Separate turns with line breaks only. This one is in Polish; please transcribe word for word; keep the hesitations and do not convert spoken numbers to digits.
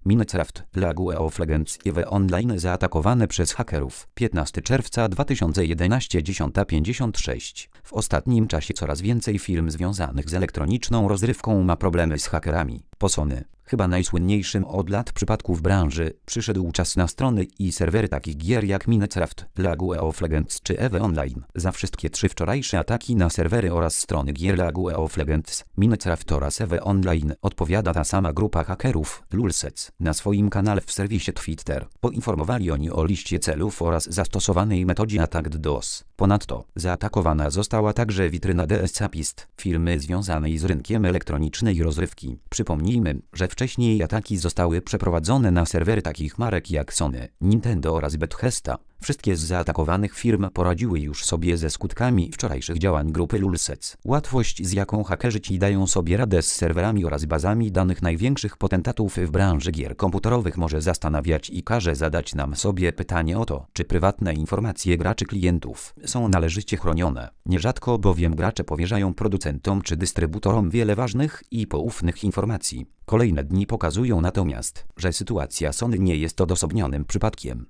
Minecraft, League of Legends i EVE Online zaatakowane przez hakerów. piętnastego czerwca dwa tysiące jedenastego, dziesiąta pięćdziesiąt sześć. W ostatnim czasie coraz więcej firm związanych z elektroniczną rozrywką ma problemy z hakerami. Po Sony, chyba najsłynniejszym od lat przypadku w branży, przyszedł czas na strony i serwery takich gier jak Minecraft, League of Legends czy EVE Online. Za wszystkie trzy wczorajsze ataki na serwery oraz strony gier League of Legends, Minecraft oraz EVE Online odpowiada ta sama grupa hakerów, Lulzec. Na swoim kanale w serwisie Twitter poinformowali oni o liście celów oraz zastosowanej metodzie Attacked DOS. Ponadto zaatakowana została także witryna DSCapist, firmy związanej z rynkiem elektronicznej rozrywki. Przypomnijmy, że wcześniej ataki zostały przeprowadzone na serwery takich marek jak Sony, Nintendo oraz Bethesda. Wszystkie z zaatakowanych firm poradziły już sobie ze skutkami wczorajszych działań grupy Lulzec. Łatwość, z jaką hakerzy ci dają sobie radę z serwerami oraz bazami danych największych potentatów w branży gier komputerowych może zastanawiać i każe zadać nam sobie pytanie o to, czy prywatne informacje graczy klientów są należycie chronione. Nierzadko bowiem gracze powierzają producentom czy dystrybutorom wiele ważnych i poufnych informacji. Kolejne dni pokazują natomiast, że sytuacja Sony nie jest odosobnionym przypadkiem.